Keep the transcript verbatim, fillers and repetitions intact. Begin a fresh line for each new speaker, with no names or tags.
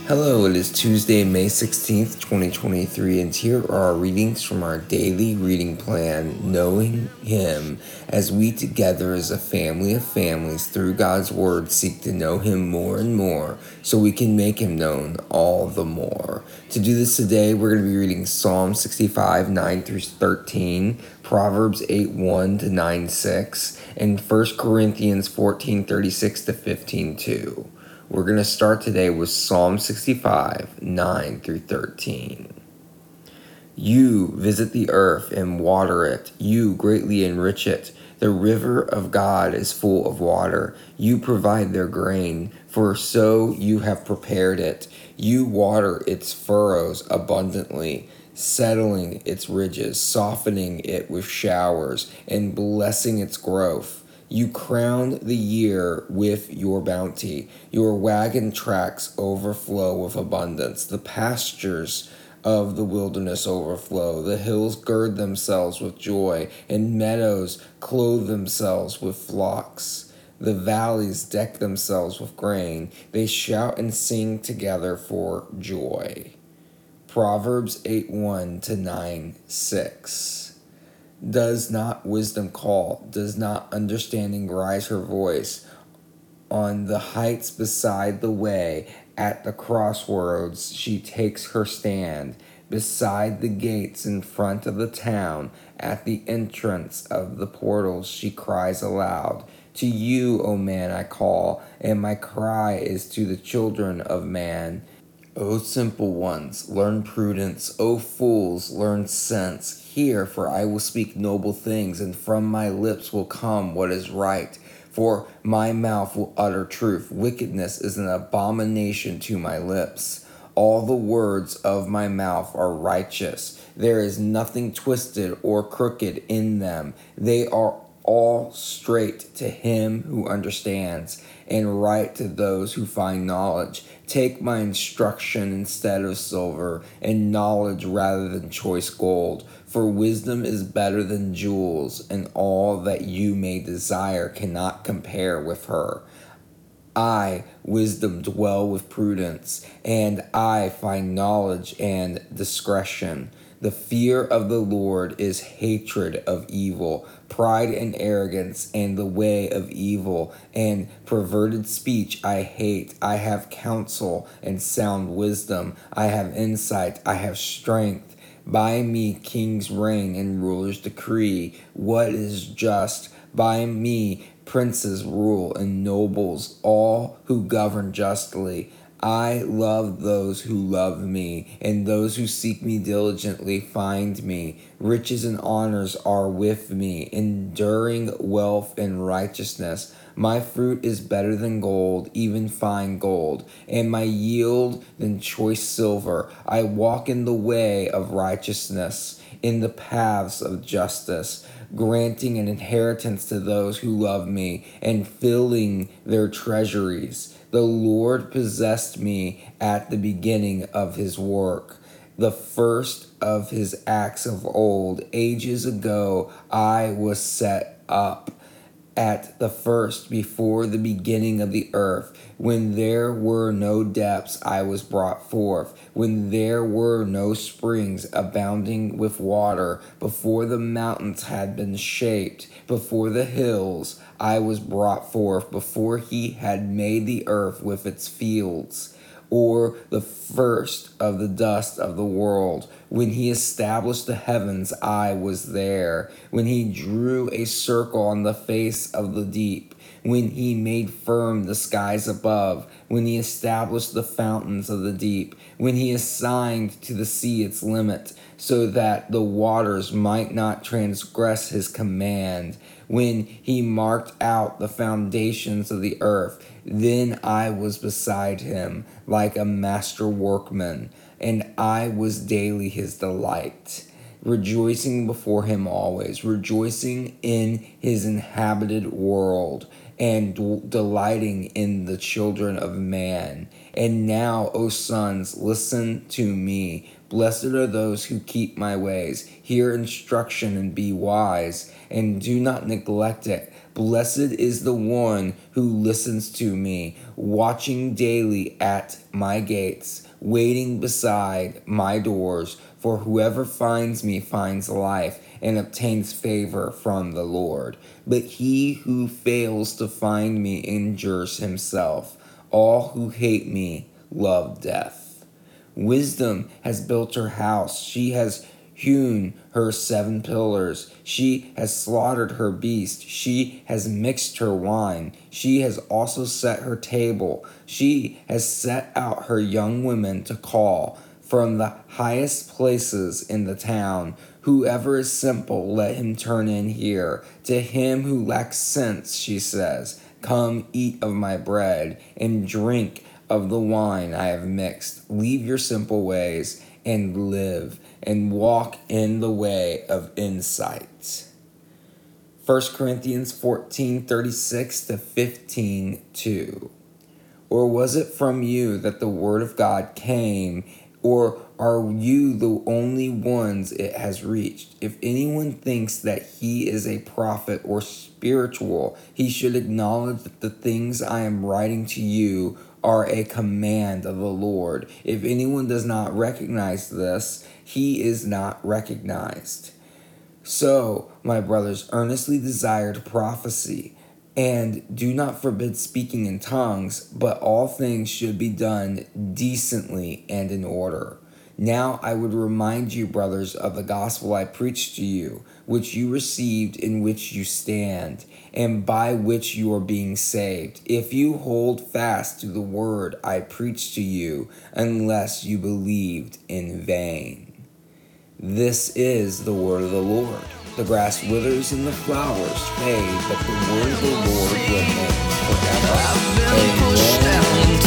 Hello, it is Tuesday, May sixteenth, twenty twenty-three, and here are our readings from our daily reading plan, Knowing Him, as we together as a family of families through God's Word seek to know Him more and more so we can make Him known all the more. To do this today, we're going to be reading Psalm sixty-five, nine through thirteen, Proverbs eight, one to nine, six, and First Corinthians fourteen, thirty-six to fifteen, two. We're going to start today with Psalm sixty-five, nine through thirteen. You visit the earth and water it. You greatly enrich it. The river of God is full of water. You provide their grain, for so you have prepared it. You water its furrows abundantly, settling its ridges, softening it with showers, and blessing its growth. You crown the year with your bounty. Your wagon tracks overflow with abundance. The pastures of the wilderness overflow. The hills gird themselves with joy, and meadows clothe themselves with flocks. The valleys deck themselves with grain. They shout and sing together for joy. Proverbs eight, one to nine, six. Does not wisdom call? Does not understanding rise her voice? On the heights beside the way, at the crossroads, she takes her stand. Beside the gates in front of the town, at the entrance of the portals, she cries aloud. To you, O man, I call, and my cry is to the children of man. O simple ones, learn prudence. O fools, learn sense. Hear, for I will speak noble things, and from my lips will come what is right. For my mouth will utter truth. Wickedness is an abomination to my lips. All the words of my mouth are righteous. There is nothing twisted or crooked in them. They are all straight to him who understands, and right to those who find knowledge. Take my instruction instead of silver, and knowledge rather than choice gold. For wisdom is better than jewels, and all that you may desire cannot compare with her. I, wisdom, dwell with prudence, and I find knowledge and discretion. The fear of the Lord is hatred of evil, pride and arrogance, and the way of evil, and perverted speech I hate. I have counsel and sound wisdom. I have insight. I have strength. By me kings reign and rulers decree what is just. By me princes rule and nobles, all who govern justly. I love those who love me, and those who seek me diligently find me. Riches and honors are with me, enduring wealth and righteousness. My fruit is better than gold, even fine gold, and my yield than choice silver. I walk in the way of righteousness, in the paths of justice, granting an inheritance to those who love me, and filling their treasuries. The Lord possessed me at the beginning of his work, the first of his acts of old. Ages ago I was set up at the first, before the beginning of the earth. When there were no depths, I was brought forth. When there were no springs abounding with water, before the mountains had been shaped, before the hills, I was brought forth. Before he had made the earth with its fields, or the first of the dust of the world. When he established the heavens, I was there. When he drew a circle on the face of the deep. When he made firm the skies above. When he established the fountains of the deep. When he assigned to the sea its limit, so that the waters might not transgress his command. When he marked out the foundations of the earth, then I was beside him like a master workman, and I was daily his delight, rejoicing before him always, rejoicing in his inhabited world, and d- delighting in the children of man. And now, O sons, listen to me. Blessed are those who keep my ways. Hear instruction and be wise, and do not neglect it. Blessed is the one who listens to me, watching daily at my gates, waiting beside my doors. For whoever finds me finds life and obtains favor from the Lord. But he who fails to find me injures himself. All who hate me love death. Wisdom has built her house. She has hewn her seven pillars. She has slaughtered her beast. She has mixed her wine. She has also set her table. She has set out her young women to call from the highest places in the town. Whoever is simple, let him turn in here. To him who lacks sense, she says, come eat of my bread and drink of the wine I have mixed. Leave your simple ways and live, and walk in the way of insight. First Corinthians fourteen thirty-six to fifteen two. Or was it from you that the word of God came, or are you the only ones it has reached? If anyone thinks that he is a prophet or spiritual, he should acknowledge that the things I am writing to you are a command of the Lord. If anyone does not recognize this, he is not recognized. So, my brothers, earnestly desire to prophecy, and do not forbid speaking in tongues, but all things should be done decently and in order. Now I would remind you, brothers, of the gospel I preached to you, which you received, in which you stand, and by which you are being saved, if you hold fast to the word I preached to you, unless you believed in vain. This is the word of the Lord. The grass withers and the flowers fade, but the word of the Lord remains forever. Amen.